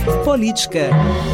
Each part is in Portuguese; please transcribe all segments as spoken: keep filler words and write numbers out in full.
Política.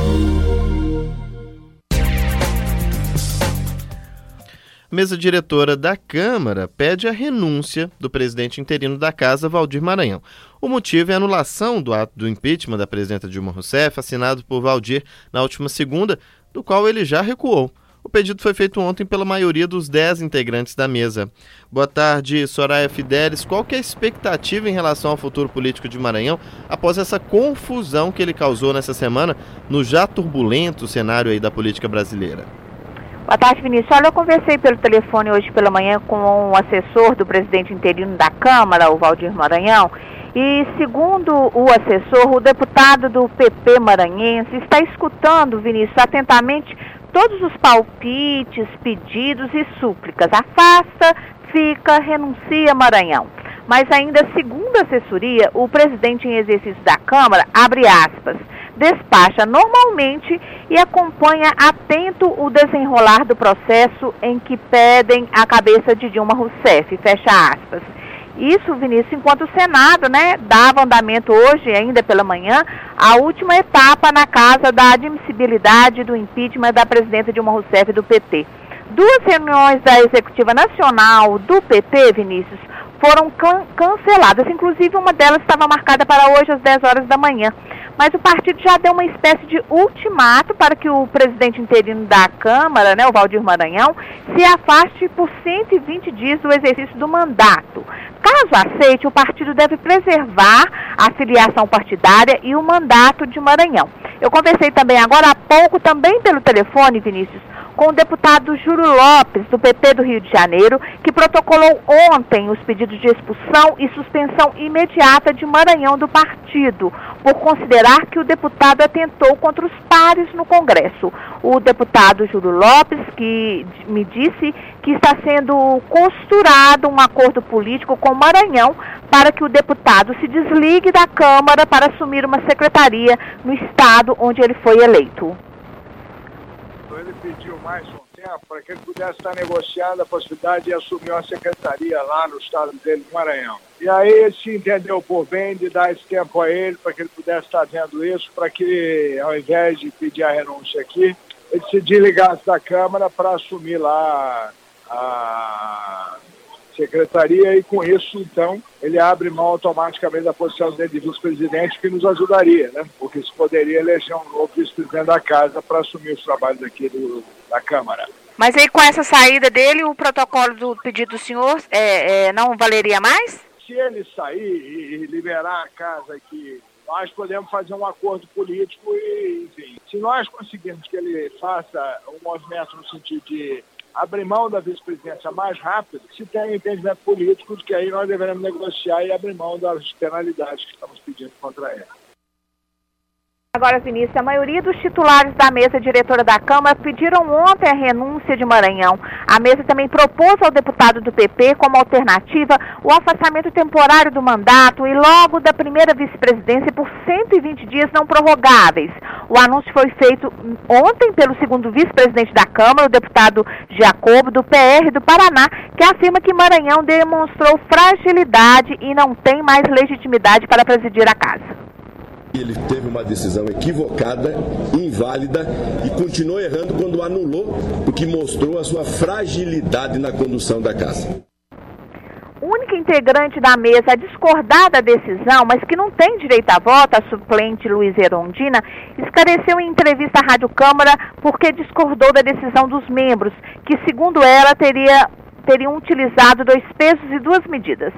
A mesa diretora da Câmara pede a renúncia do presidente interino da Casa, Waldir Maranhão. O motivo é a anulação do ato do impeachment da presidenta Dilma Rousseff, assinado por Waldir na última segunda, do qual ele já recuou. O pedido foi feito ontem pela maioria dos dez integrantes da mesa. Boa tarde, Soraya Fidelis. Qual que é a expectativa em relação ao futuro político de Maranhão após essa confusão que ele causou nessa semana no já turbulento cenário aí da política brasileira? Boa tarde, Vinícius. Olha, eu conversei pelo telefone hoje pela manhã com o assessor do presidente interino da Câmara, o Waldir Maranhão, e segundo o assessor, o deputado do P P maranhense está escutando, Vinícius, atentamente todos os palpites, pedidos e súplicas. Afasta, fica, renuncia Maranhão. Mas ainda, segundo a assessoria, o presidente em exercício da Câmara, abre aspas, despacha normalmente e acompanha atento o desenrolar do processo em que pedem a cabeça de Dilma Rousseff, fecha aspas. Isso, Vinícius, enquanto o Senado, né, dava andamento hoje, ainda pela manhã, a última etapa na casa da admissibilidade do impeachment da presidenta Dilma Rousseff do P T. Duas reuniões da Executiva Nacional do P T, Vinícius, foram can- canceladas, inclusive uma delas estava marcada para hoje às dez horas da manhã. Mas o partido já deu uma espécie de ultimato para que o presidente interino da Câmara, né, o Waldir Maranhão, se afaste por cento e vinte dias do exercício do mandato. Caso aceite, o partido deve preservar a filiação partidária e o mandato de Maranhão. Eu conversei também agora há pouco, também pelo telefone, Vinícius, com o deputado Júlio Lopes, do P P do Rio de Janeiro, que protocolou ontem os pedidos de expulsão e suspensão imediata de Maranhão do partido, por considerar que o deputado atentou contra os pares no Congresso. O deputado Júlio Lopes, que me disse que está sendo costurado um acordo político com Maranhão para que o deputado se desligue da Câmara para assumir uma secretaria no estado onde ele foi eleito. Ele pediu mais um tempo para que ele pudesse estar negociando a possibilidade de assumir uma secretaria lá no estado dele, do Maranhão. E aí ele se entendeu por bem de dar esse tempo a ele, para que ele pudesse estar vendo isso, para que, ao invés de pedir a renúncia aqui, ele se desligasse da Câmara para assumir lá a secretaria e, com isso, então, ele abre mão automaticamente da posição dele de vice-presidente, que nos ajudaria, né? Porque isso poderia eleger um novo vice-presidente da casa para assumir os trabalhos aqui do, da Câmara. Mas aí, com essa saída dele, o protocolo do pedido do senhor é, é, não valeria mais? Se ele sair e liberar a casa aqui, nós podemos fazer um acordo político e, enfim, se nós conseguirmos que ele faça um movimento no sentido de abrir mão da vice-presidência mais rápido, se tem um entendimento político de que aí nós devemos negociar e abrir mão das penalidades que estamos pedindo contra ele. Agora, Vinícius, a maioria dos titulares da mesa diretora da Câmara pediram ontem a renúncia de Maranhão. A mesa também propôs ao deputado do P P, como alternativa, o afastamento temporário do mandato e logo da primeira vice-presidência por cento e vinte dias não prorrogáveis. O anúncio foi feito ontem pelo segundo vice-presidente da Câmara, o deputado Jacobo, do P R do Paraná, que afirma que Maranhão demonstrou fragilidade e não tem mais legitimidade para presidir a casa. Ele teve uma decisão equivocada, inválida e continuou errando quando anulou, porque mostrou a sua fragilidade na condução da casa. O único integrante da mesa a discordar da decisão, mas que não tem direito a voto, a suplente Luiz Erondina, esclareceu em entrevista à Rádio Câmara porque discordou da decisão dos membros, que, segundo ela, teria, teriam utilizado dois pesos e duas medidas.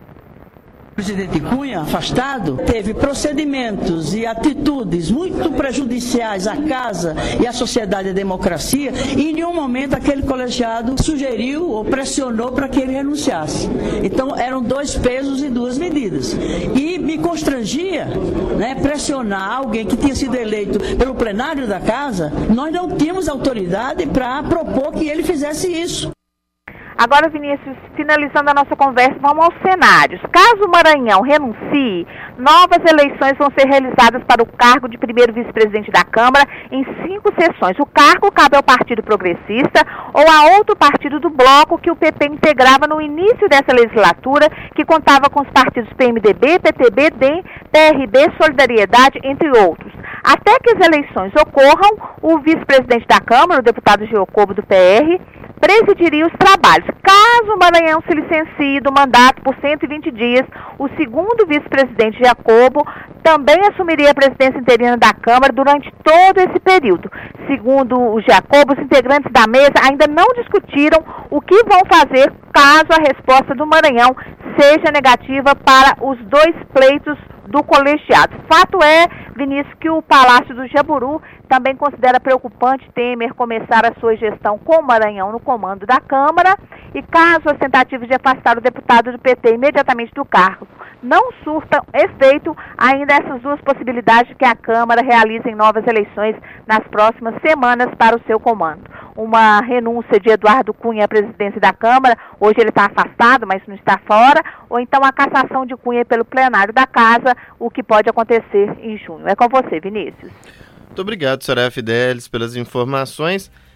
O presidente Cunha, afastado, teve procedimentos e atitudes muito prejudiciais à casa e à sociedade e à democracia, e em nenhum momento aquele colegiado sugeriu ou pressionou para que ele renunciasse. Então eram dois pesos e duas medidas. E me constrangia, né, pressionar alguém que tinha sido eleito pelo plenário da casa. Nós não tínhamos autoridade para propor que ele fizesse isso. Agora, Vinícius, finalizando a nossa conversa, vamos aos cenários. Caso o Maranhão renuncie, novas eleições vão ser realizadas para o cargo de primeiro vice-presidente da Câmara em cinco sessões. O cargo cabe ao Partido Progressista ou a outro partido do bloco que o P P integrava no início dessa legislatura, que contava com os partidos P M D B, P T B, D E M, P R B, Solidariedade, entre outros. Até que as eleições ocorram, o vice-presidente da Câmara, o deputado Giacobo do P R, presidiria os trabalhos. Caso o Maranhão se licencie do mandato por cento e vinte dias, o segundo vice-presidente Giacobo também assumiria a presidência interina da Câmara durante todo esse período. Segundo o Giacobo, os integrantes da mesa ainda não discutiram o que vão fazer caso a resposta do Maranhão seja negativa para os dois pleitos do colegiado. Fato é, Vinícius, que o Palácio do Jaburu também considera preocupante Temer começar a sua gestão com o Maranhão no comando da Câmara e caso as tentativas de afastar o deputado do P T imediatamente do cargo não surtam efeito, ainda essas duas possibilidades de que a Câmara realize novas eleições nas próximas semanas para o seu comando. Uma renúncia de Eduardo Cunha à presidência da Câmara, hoje ele está afastado, mas não está fora, ou então a cassação de Cunha pelo plenário da Casa, o que pode acontecer em junho. É com você, Vinícius. Muito obrigado, senhora Fidelis, pelas informações.